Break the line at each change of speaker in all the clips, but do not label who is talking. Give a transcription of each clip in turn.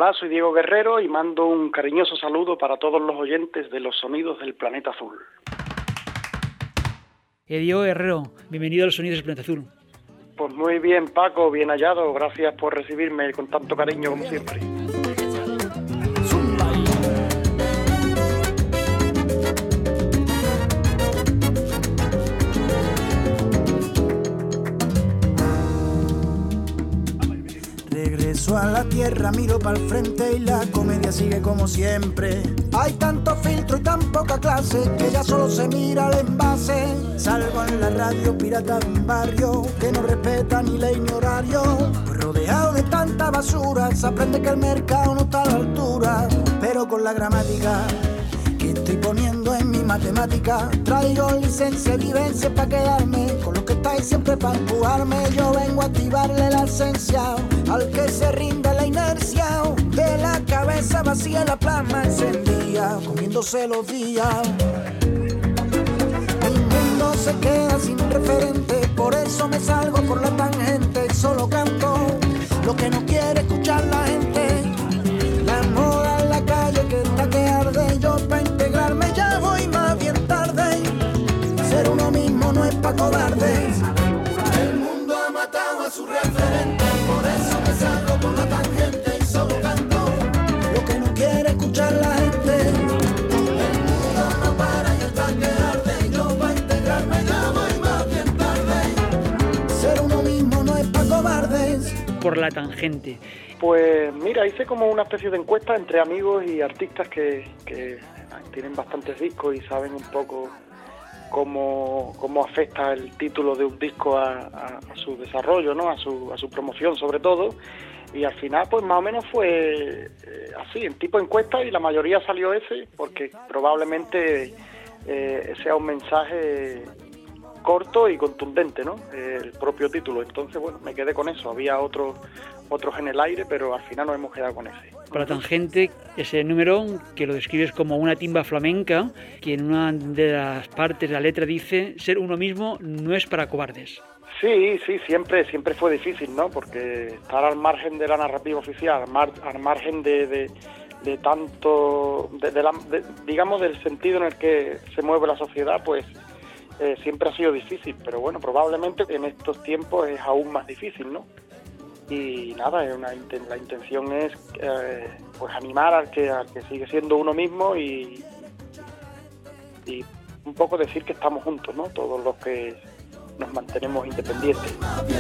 Hola, soy Diego Guerrero y mando un cariñoso saludo para todos los oyentes de los Sonidos del Planeta Azul.
Diego Guerrero, bienvenido a los Sonidos del Planeta Azul.
Pues muy bien, Paco, bien hallado. Gracias por recibirme con tanto cariño como siempre.
Regreso a la tierra, miro para el frente y la comedia sigue como siempre. Hay tanto filtro y tan poca clase que ya solo se mira el envase. Salgo en la radio pirata de un barrio que no respeta ni ley ni horario. Pues rodeado de tanta basura se aprende que el mercado no está a la altura. Pero con la gramática que estoy poniendo en mi matemática, traigo licencia y vivencia para quedarme con lo que estáis siempre para empujarme. Yo vengo a activarle la esencia al que se rinde la inercia. De la cabeza vacía la plasma encendida, comiéndose los días. El mundo se queda sin referente, por eso me salgo por la tangente. Solo canto lo que no quiere escuchar la gente. La moda en la calle que está que arde. Yo para integrarme ya voy más bien tarde. Ser uno mismo no es pa' cobardes. El mundo ha matado a su referente, por eso me salgo por la tangente y solo canto lo que no quiere escuchar la gente. El mundo no para y está que arde. Yo para integrarme ya voy más bien tarde. Ser uno mismo no es pa' cobardes.
Por la tangente.
Pues mira, hice como una especie de encuesta entre amigos y artistas que tienen bastantes discos y saben un poco cómo afecta el título de un disco a su desarrollo, ¿no? A su promoción sobre todo. Y al final pues más o menos fue así, en tipo encuesta, y la mayoría salió ese, porque probablemente sea un mensaje corto y contundente, ¿no? El propio título. Entonces, bueno, me quedé con eso. Había otros en el aire, pero al final nos hemos quedado con ese.
Por la tangente, ese número que lo describes como una timba flamenca, que en una de las partes de la letra dice: ser uno mismo no es para cobardes.
Sí, siempre fue difícil, ¿no? Porque estar al margen de la narrativa oficial, al margen de tanto, digamos, del sentido en el que se mueve la sociedad, pues siempre ha sido difícil, pero bueno, probablemente en estos tiempos es aún más difícil, ¿no? Y nada, la intención es pues animar al que sigue siendo uno mismo y un poco decir que estamos juntos, ¿no? Todos los que nos mantenemos independientes.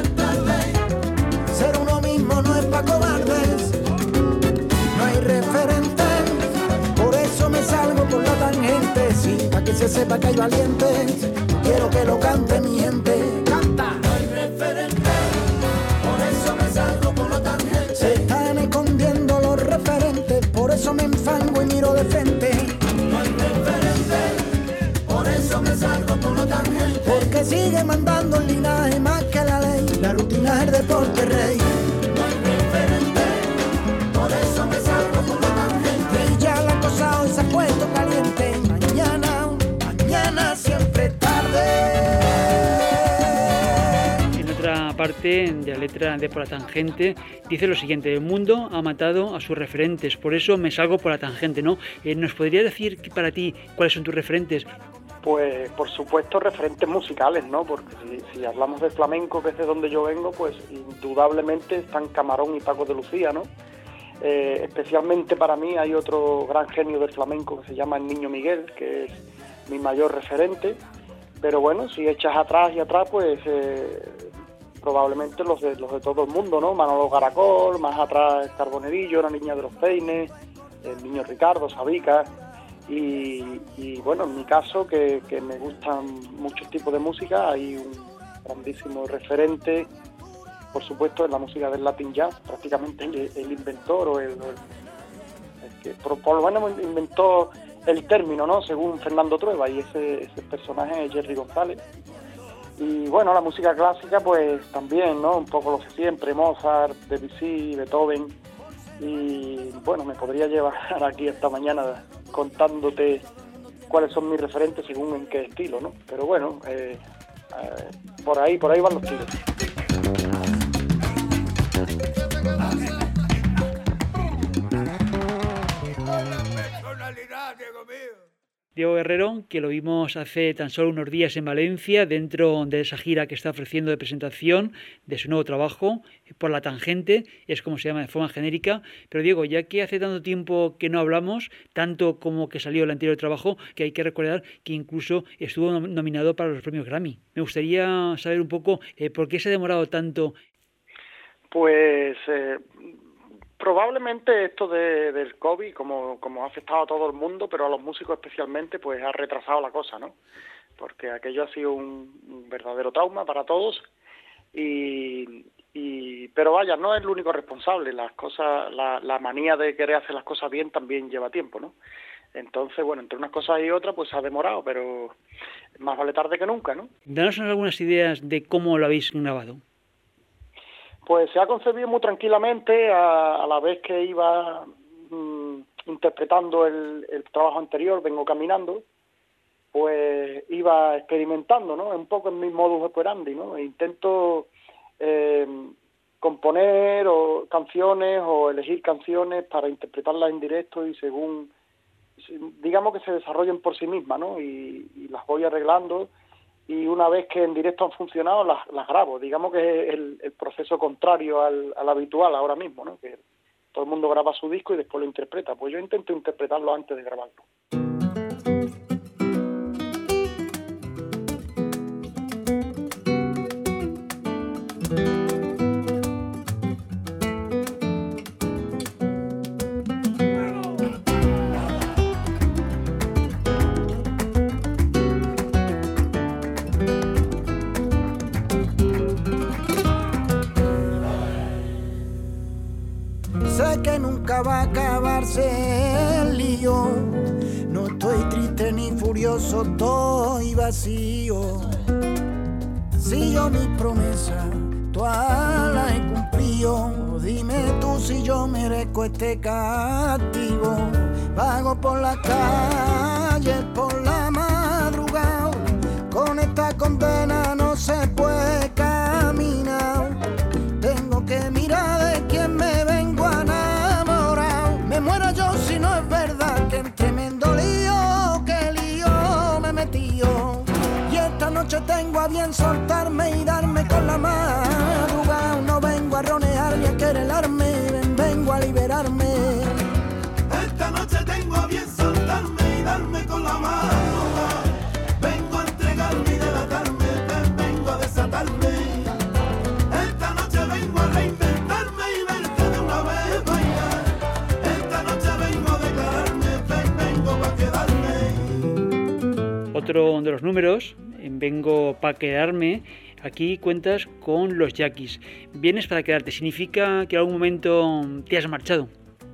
Ser uno mismo no es pa' cobardes, no hay referente, por eso me salgo por la tangente, sí, pa' que se sepa que hay valientes, quiero que lo cante mi gente, canta. No hay referente, por eso me salgo por la tangente, se están escondiendo los referentes, por eso me enfango y miro de frente. No hay referente, por eso me salgo por la tangente, porque sigue mandando el linaje más que la ley, la rutina es el deporte rey. No hay referente, por eso me salgo por la tangente, y ya la cosa hoy se ha puesto caliente, mañana siempre tarde.
En otra parte de la letra de Por la tangente dice lo siguiente: el mundo ha matado a sus referentes, por eso me salgo por la tangente, ¿no? ¿Nos podrías decir para ti cuáles son tus referentes?
Pues por supuesto referentes musicales, ¿no? Porque si hablamos de flamenco, que es de donde yo vengo, pues indudablemente están Camarón y Paco de Lucía, ¿no? Especialmente para mí hay otro gran genio del flamenco que se llama el Niño Miguel, que es mi mayor referente, pero bueno, si echas atrás, pues probablemente los de todo el mundo, ¿no? Manolo Garacol, más atrás Carbonerillo, La Niña de los Peines, el Niño Ricardo, Sabica. Y bueno, en mi caso, que me gustan muchos tipos de música, hay un grandísimo referente, por supuesto, en la música del Latin Jazz, prácticamente el inventor o el que por lo menos inventó el término, ¿no? Según Fernando Trueba, y ese personaje es Jerry González. Y bueno, la música clásica, pues también, ¿no? Un poco lo que siempre, Mozart, Debussy, Beethoven. Y bueno, me podría llevar aquí esta mañana contándote cuáles son mis referentes según en qué estilo, ¿no? Pero bueno, por ahí van los tiros.
Diego Guerrero, que lo vimos hace tan solo unos días en Valencia, dentro de esa gira que está ofreciendo de presentación de su nuevo trabajo, Por la Tangente, es como se llama de forma genérica. Pero Diego, ya que hace tanto tiempo que no hablamos, tanto como que salió el anterior trabajo, que hay que recordar que incluso estuvo nominado para los premios Grammy. Me gustaría saber un poco por qué se ha demorado tanto.
Pues probablemente esto del COVID, como ha afectado a todo el mundo, pero a los músicos especialmente, pues ha retrasado la cosa, ¿no? Porque aquello ha sido un verdadero trauma para todos pero vaya, no es el único responsable. Las cosas, la manía de querer hacer las cosas bien también lleva tiempo, ¿no? Entonces, bueno, entre unas cosas y otras, pues se ha demorado, pero más vale tarde que nunca, ¿no?
Danos algunas ideas de cómo lo habéis grabado.
Pues se ha concebido muy tranquilamente, a la vez que iba interpretando el trabajo anterior, Vengo Caminando, pues iba experimentando, ¿no? Un poco en mi modus operandi, ¿no? Intento componer canciones o elegir canciones para interpretarlas en directo y según, digamos que se desarrollen por sí mismas, ¿no? Y las voy arreglando. Y una vez que en directo han funcionado, las grabo. Digamos que es el proceso contrario al habitual ahora mismo, ¿no? Que todo el mundo graba su disco y después lo interpreta. Pues yo intento interpretarlo antes de grabarlo.
Que nunca va a acabarse el lío. No estoy triste ni furioso, estoy vacío. Si yo mis promesas todas las he cumplido, dime tú si yo merezco este castigo. Vago por la calle por la madrugada, con esta condena no se puede caminar. Tengo que mirar de quién me vengo a enamorar. Me muero yo si no es verdad que en tremendo lío, que lío me metió. Y esta noche tengo a bien soltarme y darme con la madrugada. No vengo a ronear ni a querelarme, vengo a liberarme.
Esta noche tengo a bien soltarme y darme con la madrugada. Vengo a entregarme y delatarme, vengo a desatarme. Esta noche vengo a reinventarme y verte de una vez bailar. Esta noche vengo a declararme, vengo pa' quedarme.
Otro de los números, en Vengo pa' quedarme, aquí cuentas con los Yaquis. Vienes para quedarte, ¿significa que en algún momento te has marchado?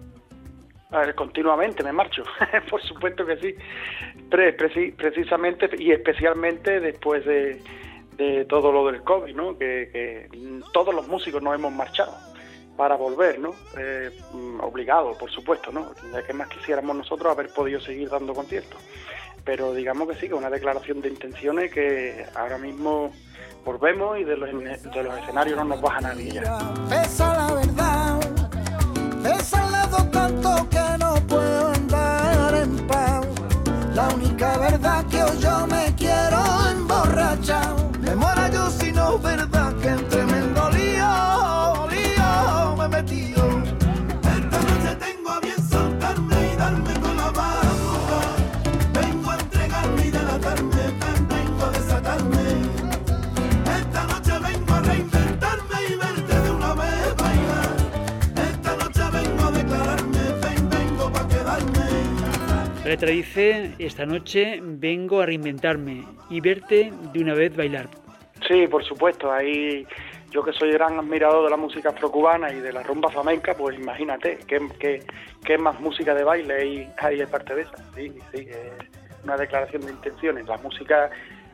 A ver, continuamente me marcho, por supuesto que sí. Precisamente y especialmente después de todo lo del COVID, ¿no? Que todos los músicos nos hemos marchado para volver, ¿no? Obligados, por supuesto, ¿no? Ya que más quisiéramos nosotros haber podido seguir dando conciertos. Pero digamos que sí, que una declaración de intenciones que ahora mismo volvemos y de los escenarios no nos baja nadie ya.
Pesa la verdad, pesa el lado tanto que no puedo andar en paz. La única verdad que hoy yo me quiero emborrachar. Me muero yo si no es verdad que en tremendo lío me he metido.
Esta noche tengo a bien soltarme y darme con la madrugada. Vengo a entregarme y delatarme, vengo a desatarme. Esta noche vengo a reinventarme y verte de una vez bailar. Esta noche vengo a declararme, vengo pa' quedarme.
La letra dice, esta noche vengo a reinventarme y verte de una vez bailar.
Sí, por supuesto, ahí yo que soy gran admirador de la música afrocubana y de la rumba flamenca, pues imagínate, ¿qué más música de baile hay aparte de esa? Sí, es una declaración de intenciones. La música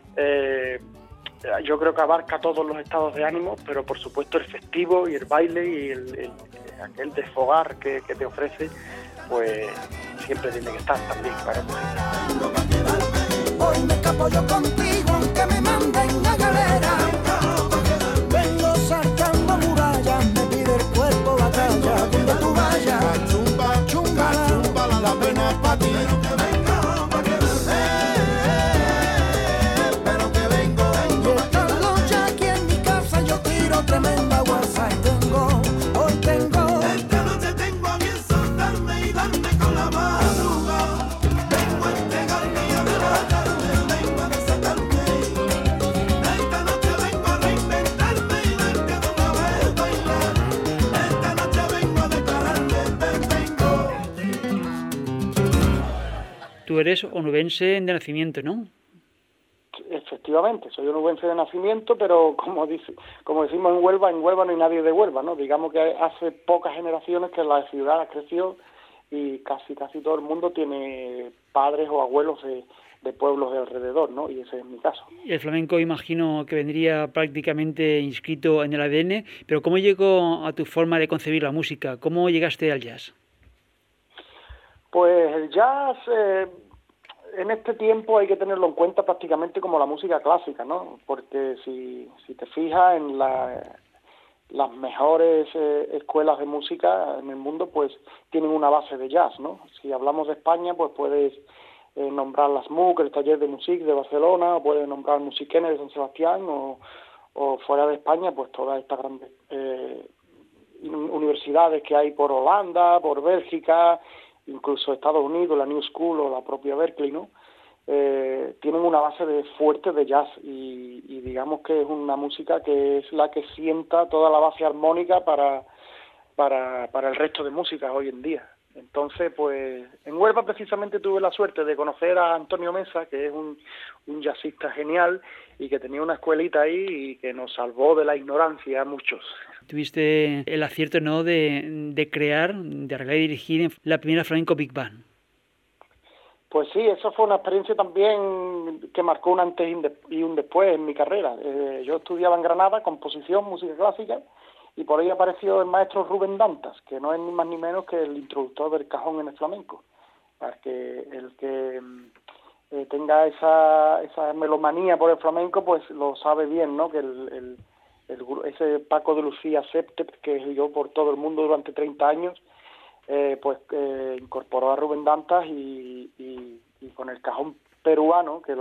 yo creo que abarca todos los estados de ánimo, pero por supuesto el festivo y el baile y aquel desfogar que te ofrece, pues siempre tiene que estar también para la música.
Hoy me escapo yo contigo aunque me manden a galera. Vengo saltando murallas, me pide el cuerpo batalla. Donde tú vayas, chumba, chumbala, la pena es pa' ti.
tú eres onubense de nacimiento, ¿no?
Efectivamente, soy onubense de nacimiento, pero como decimos en Huelva no hay nadie de Huelva, ¿no? Digamos que hace pocas generaciones que la ciudad creció y casi todo el mundo tiene padres o abuelos de pueblos de alrededor, ¿no? Y ese es mi caso.
El flamenco imagino que vendría prácticamente inscrito en el ADN, pero ¿cómo llegó a tu forma de concebir la música? ¿Cómo llegaste al jazz?
Pues el jazz, en este tiempo hay que tenerlo en cuenta prácticamente como la música clásica, ¿no? Porque si te fijas en las mejores escuelas de música en el mundo, pues tienen una base de jazz, ¿no? Si hablamos de España, pues puedes nombrar las MUC, el Taller de Music de Barcelona, o puedes nombrar Musiquene de San Sebastián, o fuera de España, pues todas estas grandes universidades que hay por Holanda, por Bélgica, incluso Estados Unidos, la New School o la propia Berkeley, ¿no? Tienen una base fuerte de jazz y digamos que es una música que es la que sienta toda la base armónica para el resto de músicas hoy en día. Entonces, pues, en Huelva precisamente tuve la suerte de conocer a Antonio Mesa, que es un jazzista genial y que tenía una escuelita ahí y que nos salvó de la ignorancia a muchos.
Tuviste el acierto, ¿no?, de crear, de arreglar y dirigir la primera Flamenco Big Band.
Pues sí, eso fue una experiencia también que marcó un antes y un después en mi carrera. Yo estudiaba en Granada composición, música clásica, y por ahí apareció el maestro Rubén Dantas, que no es ni más ni menos que el introductor del cajón en el flamenco. Para que el que tenga esa melomanía por el flamenco, pues lo sabe bien, ¿no? Que ese Paco de Lucía Septet, que yo por todo el mundo durante 30 años, incorporó a Rubén Dantas y con el cajón peruano, que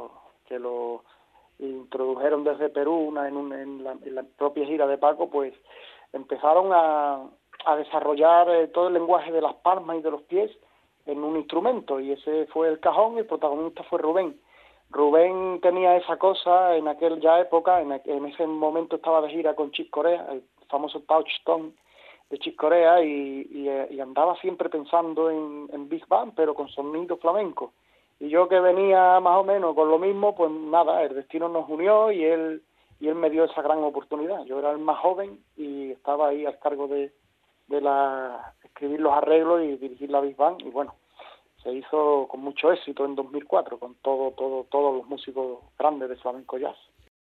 lo introdujeron desde Perú en la propia gira de Paco, pues empezaron a desarrollar todo el lenguaje de las palmas y de los pies en un instrumento, y ese fue el cajón, y el protagonista fue Rubén. Rubén tenía esa cosa en aquella época, en ese momento estaba de gira con Chick Corea, el famoso Touchstone de Chick Corea, y andaba siempre pensando en Big Band, pero con sonido flamenco. Y yo, que venía más o menos con lo mismo, pues nada, el destino nos unió y él me dio esa gran oportunidad. Yo era el más joven y estaba ahí al cargo de escribir los arreglos y dirigir la Big Band, y bueno, se hizo con mucho éxito en 2004 con todos los músicos grandes de flamenco jazz.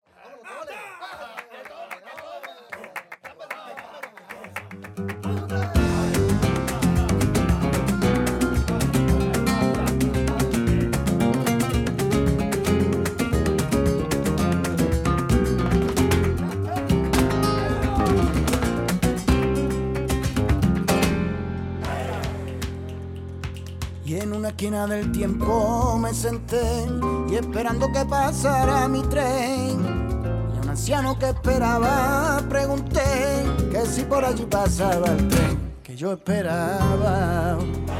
Y en una esquina del tiempo me senté, y esperando que pasara mi tren, y a un anciano que esperaba pregunté que si por allí pasaba el tren que yo esperaba.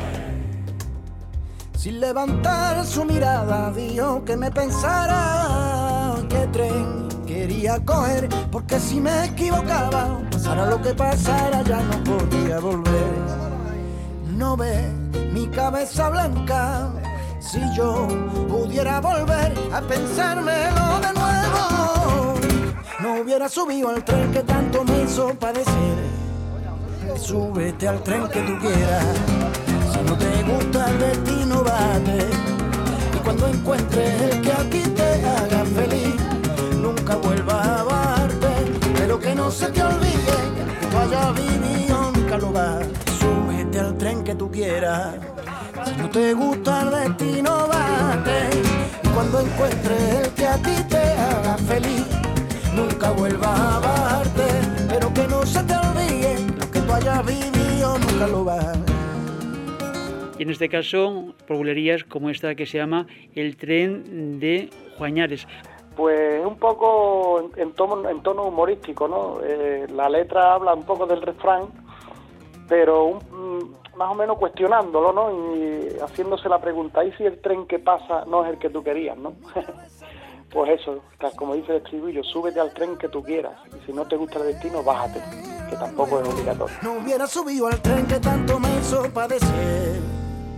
Sin levantar su mirada dijo que me pensara qué tren quería coger, porque si me equivocaba, pasara lo que pasara, ya no podía volver. No ve mi cabeza blanca, si yo pudiera volver a pensármelo de nuevo, no hubiera subido al tren que tanto me hizo padecer. Súbete al tren que tú quieras, si no te gusta el destino vate, y cuando encuentres el que a ti te haga feliz, nunca vuelvas a bajarte, pero que no se te olvide que tú hayas vivido, nunca lo vas. Súbete al tren que tú quieras, si no te gusta el destino vate, y cuando encuentres el que a ti te haga feliz, nunca vuelvas a bajarte, pero que no se te olvide lo que tú hayas vivido, nunca lo vas.
Y en este caso, por bulerías como esta que se llama El tren de Juañares.
Pues un poco en tono humorístico, ¿no? La letra habla un poco del refrán, pero más o menos cuestionándolo, ¿no? Y haciéndose la pregunta, ¿y si el tren que pasa no es el que tú querías, no? Pues eso, como dice el estribillo, súbete al tren que tú quieras, y si no te gusta el destino, bájate, que tampoco es obligatorio.
No hubiera subido al tren que tanto me hizo padecer.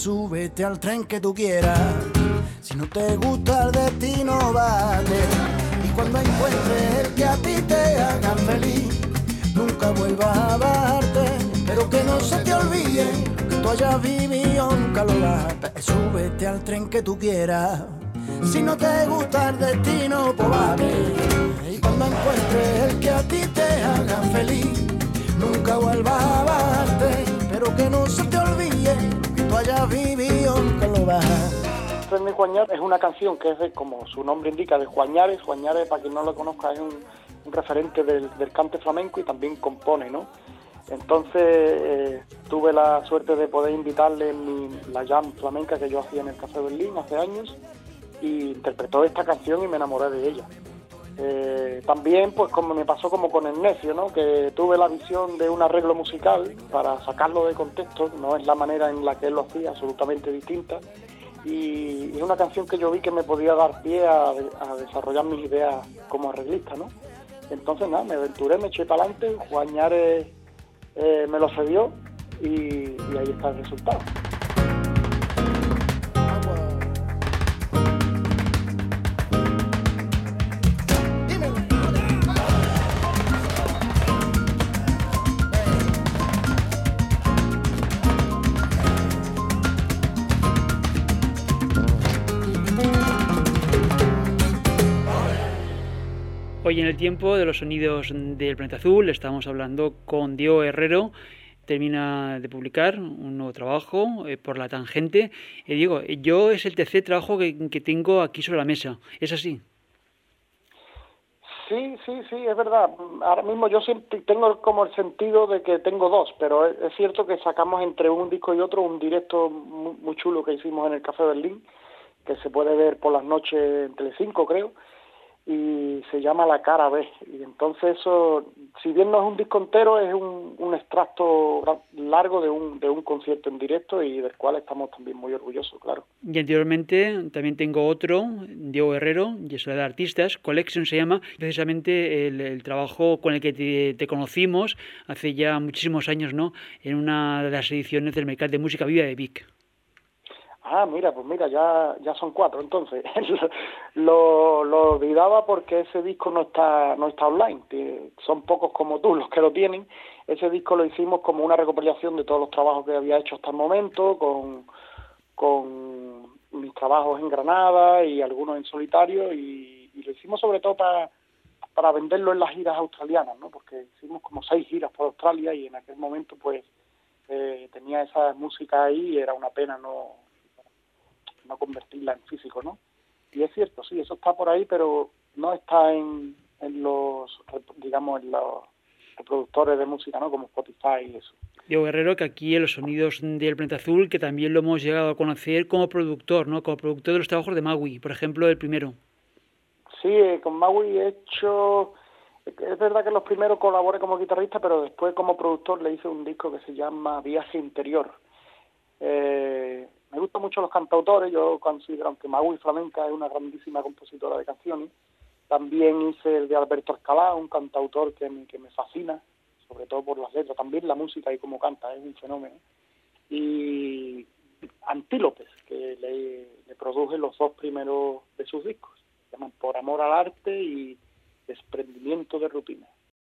súbete al tren que tú quieras. Si no te gusta el destino, vale. Y cuando encuentres el que a ti te haga feliz, nunca vuelvas a bajarte, pero que no se te olvide que tú hayas vivido, nunca lo vas. Súbete al tren que tú quieras. Si no te gusta el destino, pues vale. Y cuando encuentres el que a ti te haga feliz, nunca vuelvas a bajarte, pero que no se te olvide que tú hayas vivido, nunca lo vas.
Tren de Juañar es una canción que es de, como su nombre indica, de Juañares. Juañares, para quien no lo conozca, es un referente del cante flamenco y también compone, ¿no? Entonces tuve la suerte de poder invitarle en la jam flamenca que yo hacía en el Café Berlín hace años, y interpretó esta canción y me enamoré de ella. También, pues como me pasó como con El Necio, ¿no? Que tuve la visión de un arreglo musical para sacarlo de contexto, no es la manera en la que él lo hacía, absolutamente distinta, y es una canción que yo vi que me podía dar pie a desarrollar mis ideas como arreglista, ¿no? Entonces nada, me aventuré, me eché para adelante, Juañares me lo cedió y ahí está el resultado.
Hoy en el tiempo de los sonidos del Planeta Azul estamos hablando con Diego Herrero. Termina de publicar un nuevo trabajo, Por la tangente. Diego, yo es el tercer trabajo que tengo aquí sobre la mesa. ¿Es así?
Sí, es verdad. Ahora mismo yo siempre tengo como el sentido de que tengo dos, pero es cierto que sacamos entre un disco y otro un directo muy chulo que hicimos en el Café Berlín, que se puede ver por las noches en Telecinco, creo, y se llama La Cara B. Y entonces eso, si bien no es un disco entero, es un extracto largo de un concierto en directo y del cual estamos también muy orgullosos, claro.
Y anteriormente también tengo otro, Diego Herrero, y Soledad de Artistas, Collection se llama, precisamente el trabajo con el que te conocimos hace ya muchísimos años, ¿no? En una de las ediciones del Mercat de Música Viva de Vic.
Ah, pues ya son 4, entonces. lo olvidaba porque ese disco no está online. Son pocos como tú los que lo tienen. Ese disco lo hicimos como una recopilación de todos los trabajos que había hecho hasta el momento, con mis trabajos en Granada y algunos en solitario, y lo hicimos sobre todo para venderlo en las giras australianas, ¿no? Porque hicimos como 6 giras por Australia y en aquel momento pues tenía esa música ahí y era una pena no convertirla en físico, ¿no? Y es cierto, sí, eso está por ahí, pero no está en los reproductores de música, ¿no? Como Spotify y eso.
Diego Herrero, que aquí en los sonidos del Planeta Azul, que también lo hemos llegado a conocer como productor, ¿no? Como productor de los trabajos de Maui, por ejemplo, el primero.
Sí, con Maui he hecho... Es verdad que los primeros colaboré como guitarrista, pero después como productor le hice un disco que se llama Viaje Interior. Me gustan mucho los cantautores, yo considero, aunque Maui Flamenca es una grandísima compositora de canciones, también hice el de Alberto Alcalá, un cantautor que me fascina, sobre todo por las letras, también la música y cómo canta, es un fenómeno. Y Antílopes, que le produje los 2 primeros de sus discos, se llaman Por Amor al Arte y Desprendimiento de Rutina.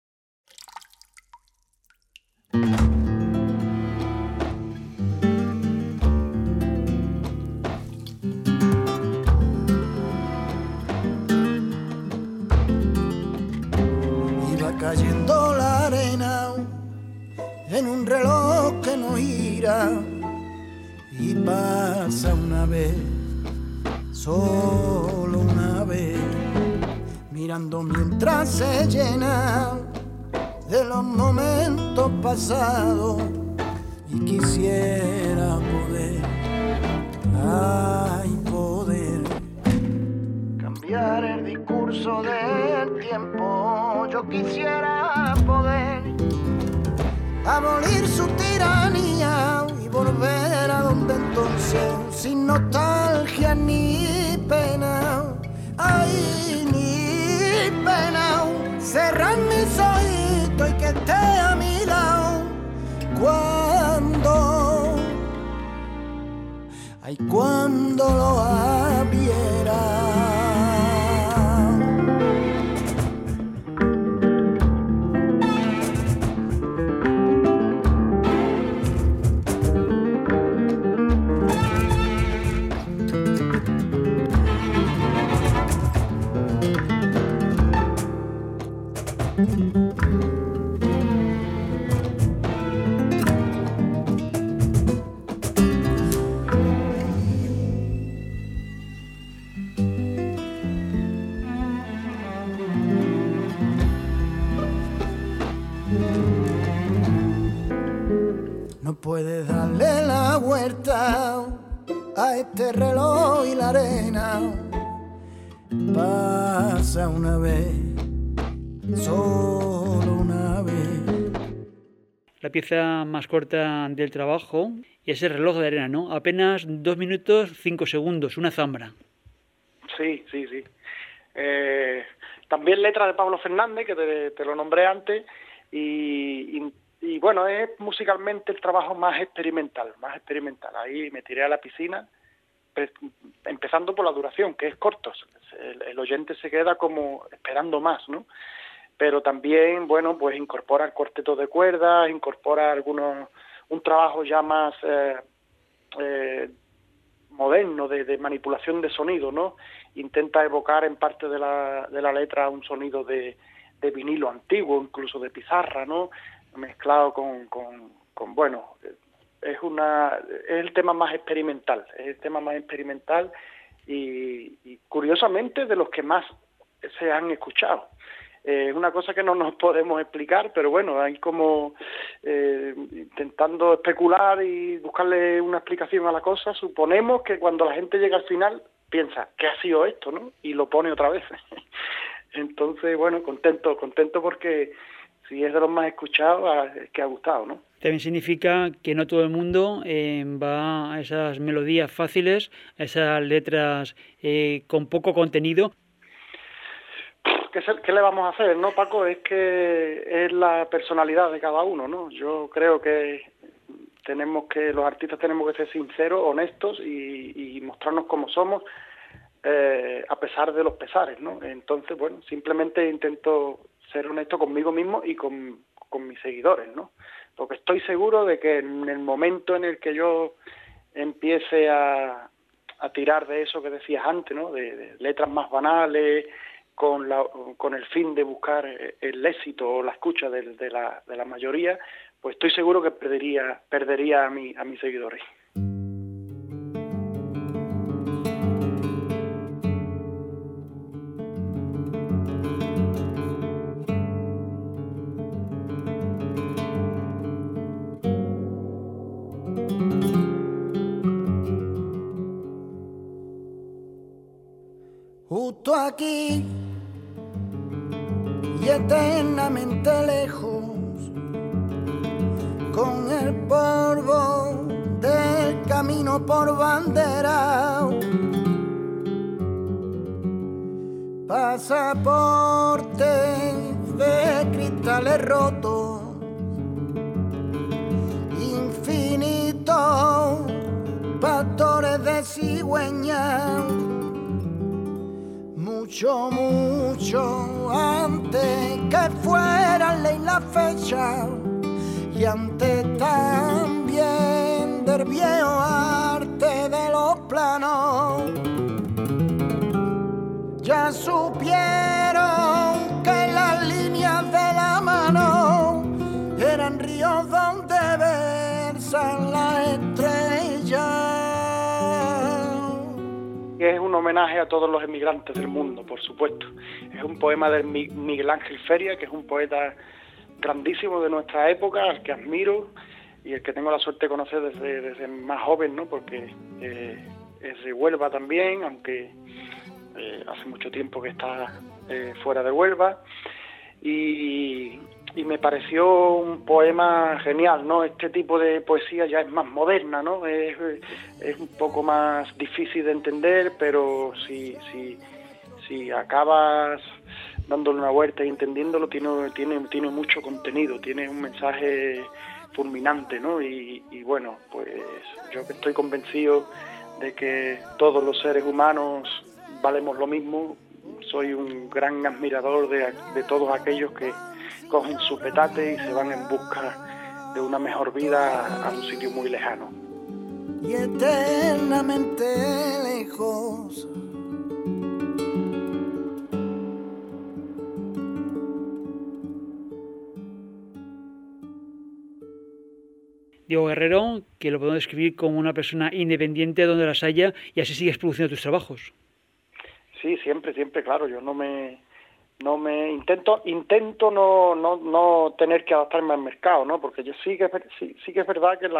Cayendo la arena en un reloj que no gira y pasa una vez, solo una vez, mirando mientras se llena de los momentos pasados y quisiera poder cambiar el discurso del tiempo. Yo quisiera poder abolir su tiranía y volver a donde entonces, sin nostalgia ni pena, ay, ni pena, cerrar mis ojitos y que esté a mi lado cuando ay, cuando lo abriera. No puedes darle la vuelta a este reloj y la arena pasa una vez, solo una vez.
La pieza más corta del trabajo es el reloj de arena, ¿no? Apenas 2 minutos 5 segundos, una zambra.
Sí. También letra de Pablo Fernández, que te lo nombré antes, y bueno, es musicalmente el trabajo más experimental. Ahí me tiré a la piscina, empezando por la duración, que es corto. El oyente se queda como esperando más, ¿no? Pero también, bueno, pues incorpora el cuarteto de cuerdas, incorpora un trabajo ya más moderno de manipulación de sonido, ¿no? Intenta evocar en parte de la letra un sonido de vinilo antiguo, incluso de pizarra, ¿no? Mezclado con bueno, es el tema más experimental, y curiosamente de los que más se han escuchado. Es una cosa que no nos podemos explicar, pero bueno, hay como intentando especular y buscarle una explicación a la cosa. Suponemos que cuando la gente llega al final piensa, ¿qué ha sido esto?, ¿no? Y lo pone otra vez. Entonces, bueno, contento porque si es de los más escuchados, es que ha gustado, ¿no?
También significa que no todo el mundo va a esas melodías fáciles, a esas letras con poco contenido.
¿Qué le vamos a hacer, no, Paco? Es que es la personalidad de cada uno, ¿no? Yo creo que los artistas tenemos que ser sinceros, honestos y mostrarnos como somos, a pesar de los pesares, ¿no? Entonces, bueno, simplemente intento ser honesto conmigo mismo y con mis seguidores, ¿no? Porque estoy seguro de que en el momento en el que yo empiece a tirar de eso que decías antes, ¿no? De letras más banales, con el fin de buscar el éxito o la escucha de la mayoría, pues estoy seguro que perdería a mis seguidores.
Justo aquí y eternamente lejos, con el polvo del camino por bandera, pasaporte de cristales rotos, infinitos pastores de cigüeña, mucho antes que fuera ley la fecha, y antes también del viejo arte de los planos. Ya supieron que las líneas de la mano eran ríos donde versan las estrellas.
Es un homenaje a todos los emigrantes del mundo, por supuesto. Es un poema de Miguel Ángel Feria, que es un poeta grandísimo de nuestra época, al que admiro y el que tengo la suerte de conocer desde más joven, ¿no? Porque es de Huelva también, aunque hace mucho tiempo que está fuera de Huelva, y me pareció un poema genial, ¿no? Este tipo de poesía ya es más moderna, ¿no? Es un poco más difícil de entender, pero si acabas dándole una vuelta y entendiéndolo, tiene mucho contenido, tiene un mensaje fulminante, ¿no? Y bueno, pues yo que estoy convencido que todos los seres humanos valemos lo mismo. Soy un gran admirador de todos aquellos que cogen su petate y se van en busca de una mejor vida a un sitio muy lejano.
Y eternamente lejos.
Diego Guerrero, que lo podemos describir como una persona independiente donde las haya, y así sigues produciendo tus trabajos.
Sí, siempre, claro. Yo no me intento no tener que adaptarme al mercado, ¿no? Porque yo sí que es verdad que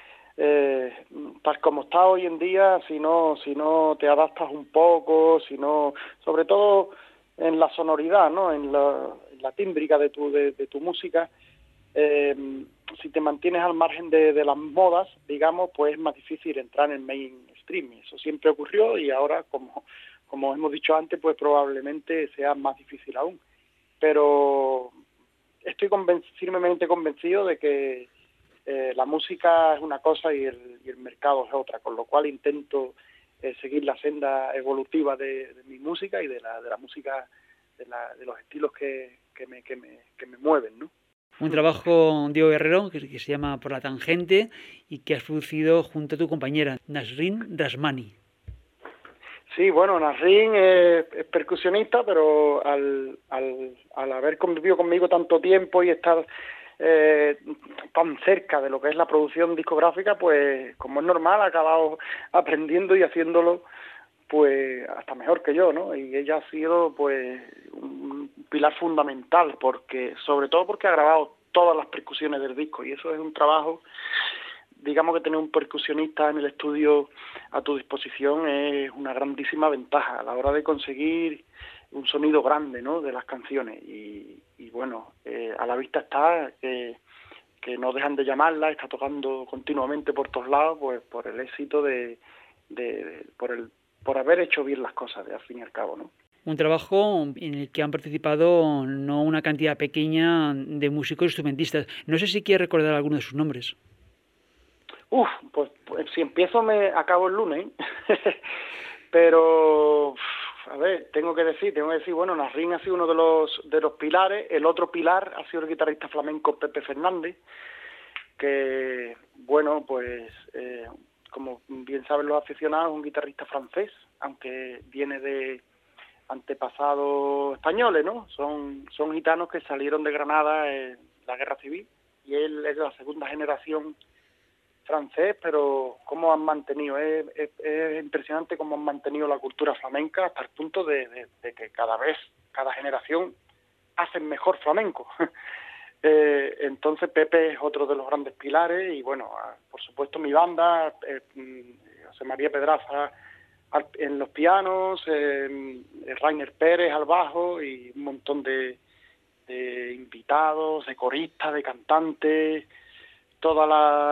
tal como está hoy en día, si no te adaptas un poco, sobre todo en la sonoridad, ¿no? En la tímbrica de tu música. Si te mantienes al margen de las modas, digamos, pues es más difícil entrar en el mainstream. Eso siempre ocurrió y ahora, como hemos dicho antes, pues probablemente sea más difícil aún. Pero estoy firmemente convencido de que la música es una cosa y el mercado es otra, con lo cual intento seguir la senda evolutiva de mi música y de la música, de los estilos que me mueven, ¿no?
Un trabajo, Diego Guerrero, que se llama Por la Tangente y que has producido junto a tu compañera, Nasrin Rasmani.
Sí, bueno, Nasrin es percusionista, pero al haber convivido conmigo tanto tiempo y estar tan cerca de lo que es la producción discográfica, pues como es normal, ha acabado aprendiendo y haciéndolo pues hasta mejor que yo, ¿no? Y ella ha sido pues un pilar fundamental, sobre todo porque ha grabado todas las percusiones del disco, y eso es un trabajo, digamos, que tener un percusionista en el estudio a tu disposición es una grandísima ventaja a la hora de conseguir un sonido grande, ¿no?, de las canciones. Y bueno, a la vista está que no dejan de llamarla, está tocando continuamente por todos lados, pues por el éxito por haber hecho bien las cosas, al fin y al cabo, ¿no?
Un trabajo en el que han participado no una cantidad pequeña de músicos e instrumentistas. No sé si quieres recordar alguno de sus nombres.
Pues si empiezo acabo el lunes. Pero, a ver, tengo que decir, bueno, Nasrin ha sido uno de los pilares. El otro pilar ha sido el guitarrista flamenco Pepe Fernández, que, bueno, pues como bien saben los aficionados, es un guitarrista francés, aunque viene de antepasados españoles, ¿no? Son gitanos que salieron de Granada en la Guerra Civil, y él es de la segunda generación francés, pero cómo han mantenido, es impresionante cómo han mantenido la cultura flamenca hasta el punto de que cada generación hacen mejor flamenco. Entonces Pepe es otro de los grandes pilares, y bueno, por supuesto mi banda, José María Pedraza en los pianos, Rainer Pérez al bajo, y un montón de invitados, de coristas, de cantantes, toda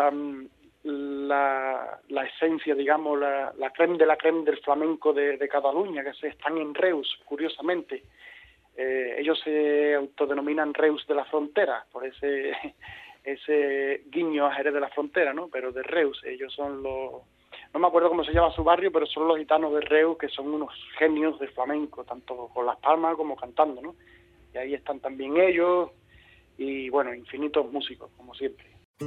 la esencia, digamos, la creme de la creme del flamenco de Cataluña, que están en Reus, curiosamente. Ellos se autodenominan Reus de la Frontera, por ese guiño a Jerez de la Frontera, ¿no? Pero de Reus, ellos son no me acuerdo cómo se llama su barrio, pero son los gitanos de Reus, que son unos genios del flamenco, tanto con las palmas como cantando, ¿no? Y ahí están también ellos, y bueno, infinitos músicos, como siempre.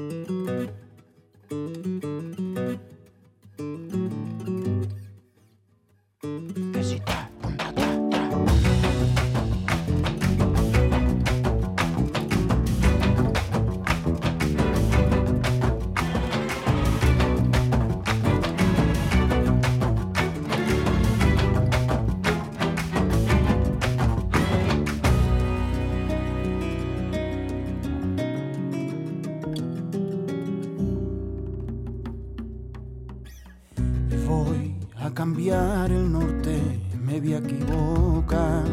Cambiar el norte, me voy a equivocar,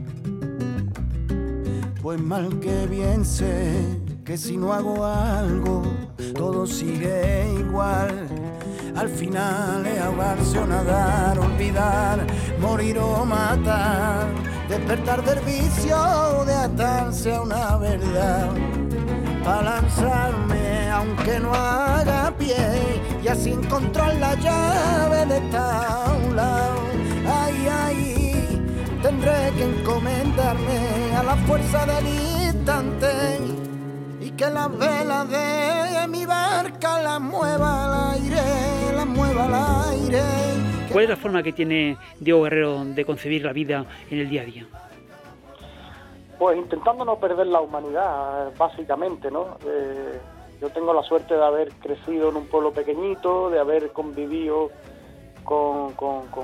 pues mal que bien sé que si no hago algo todo sigue igual. Al final es ahogarse o nadar, olvidar, morir o matar, despertar del vicio de atarse a una verdad, para lanzarme aunque no haga pie y así encontrar la llave de esta aula. Ay, ay, tendré que encomendarme a la fuerza del instante y que las velas de mi barca las mueva al aire, las mueva al aire.
¿Cuál es la forma que tiene Diego Guerrero de concebir la vida en el día a día?
Pues intentando no perder la humanidad, básicamente, ¿no? Yo tengo la suerte de haber crecido en un pueblo pequeñito, de haber convivido con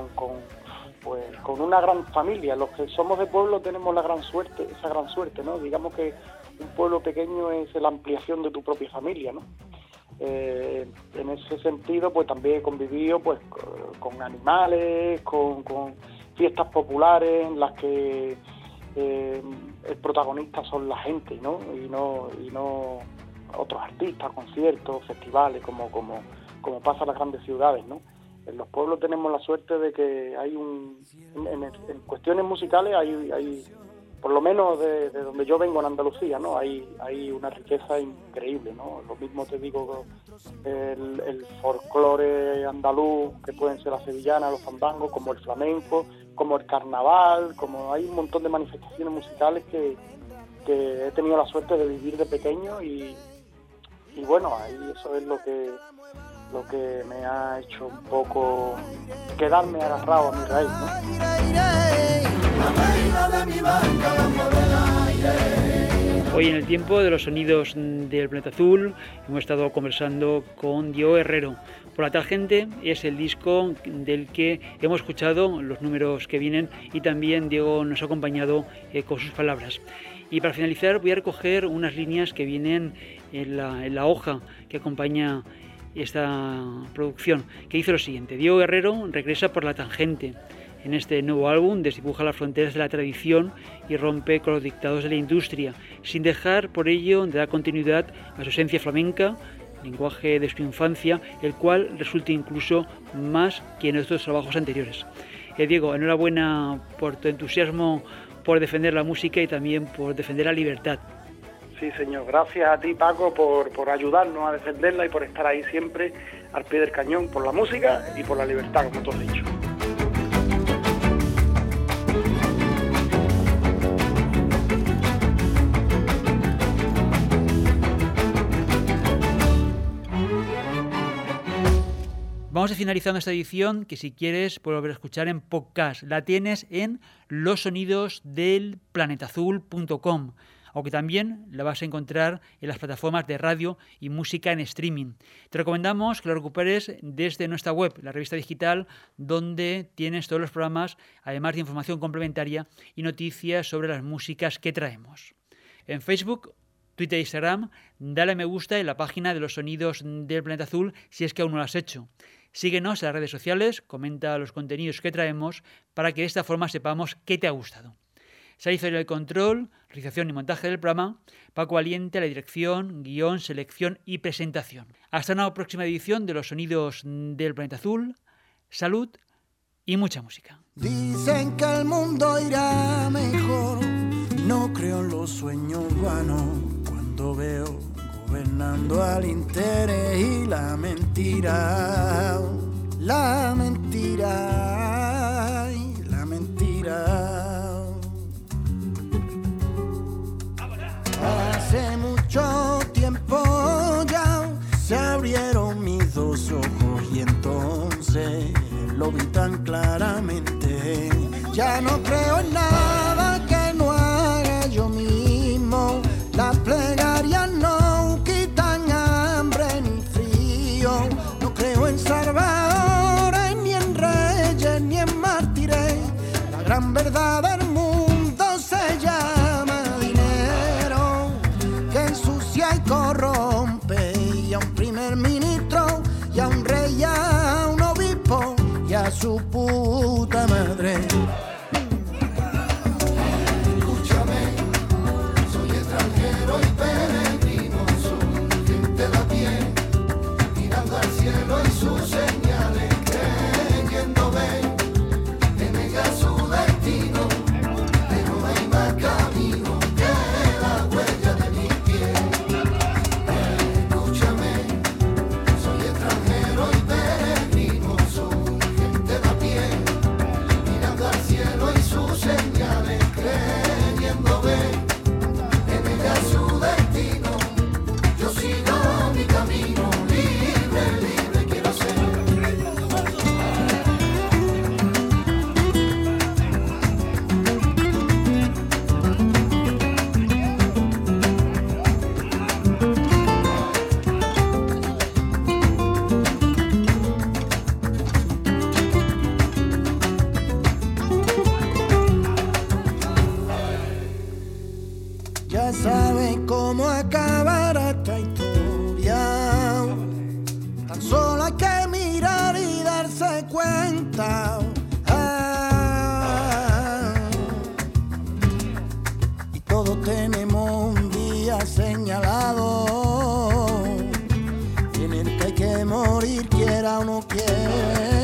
una gran familia. Los que somos de pueblo tenemos esa gran suerte, ¿no? Digamos que un pueblo pequeño es la ampliación de tu propia familia, ¿no? En ese sentido, pues también he convivido pues con animales, con fiestas populares en las que el protagonista son la gente, ¿no? Y no otros artistas, conciertos, festivales, como pasa en las grandes ciudades, ¿no? En los pueblos tenemos la suerte de que hay en cuestiones musicales hay por lo menos de donde yo vengo en Andalucía, ¿no? Hay una riqueza increíble, ¿no? Lo mismo te digo el folclore andaluz, que pueden ser la sevillana, los fandangos, como el flamenco, como el carnaval, como hay un montón de manifestaciones musicales que he tenido la suerte de vivir de pequeño y bueno, ahí eso es lo que me ha hecho un poco quedarme agarrado a mi raíz, ¿no?
Hoy en el tiempo de los sonidos del Planeta Azul hemos estado conversando con Diego Guerrero. Por la Tangente es el disco del que hemos escuchado los números que vienen y también Diego nos ha acompañado con sus palabras. Y para finalizar voy a recoger unas líneas que vienen en la hoja que acompaña esta producción, que dice lo siguiente: Diego Guerrero regresa por la Tangente. En este nuevo álbum desdibuja las fronteras de la tradición y rompe con los dictados de la industria, sin dejar por ello de dar continuidad a su esencia flamenca, lenguaje de su infancia, el cual resulta incluso más que en otros trabajos anteriores. Diego, enhorabuena por tu entusiasmo por defender la música y también por defender la libertad.
Sí, señor. Gracias a ti, Paco, por ayudarnos a defenderla y por estar ahí siempre al pie del cañón por la música y por la libertad, como tú has dicho.
Vamos a finalizar esta edición, que si quieres puedes volver a escuchar en podcast. La tienes en losonidosdelplanetazul.com, aunque también la vas a encontrar en las plataformas de radio y música en streaming. Te recomendamos que lo recuperes desde nuestra web, la revista digital, donde tienes todos los programas, además de información complementaria y noticias sobre las músicas que traemos. En Facebook, Twitter e Instagram, dale a me gusta en la página de los Sonidos del Planeta Azul si es que aún no lo has hecho. Síguenos en las redes sociales, comenta los contenidos que traemos para que de esta forma sepamos qué te ha gustado. Se hizo el control, realización y montaje del programa, Paco Valiente, la dirección, guión, selección y presentación. Hasta una próxima edición de los Sonidos del Planeta Azul. Salud y mucha música.
Dicen que el mundo irá mejor, no creo en los sueños vanos cuando veo gobernando al interés y la mentira, la mentira, la mentira. Hace mucho tiempo ya se abrieron mis dos ojos y entonces lo vi tan claramente. Ya no creo en nada que no haga yo mismo. Las plegarias no quitan hambre ni frío. No creo en salvadores, ni en reyes, ni en mártires. La gran verdad del mundo se llama dinero, que ensucia y corrompe. Y a un primer ministro, y a un rey, y a un obispo, y a su puta madre.
Escúchame, soy extranjero y
Solo hay que mirar y darse cuenta. Y todos tenemos un día señalado en el que hay que morir, quiera o no quiera.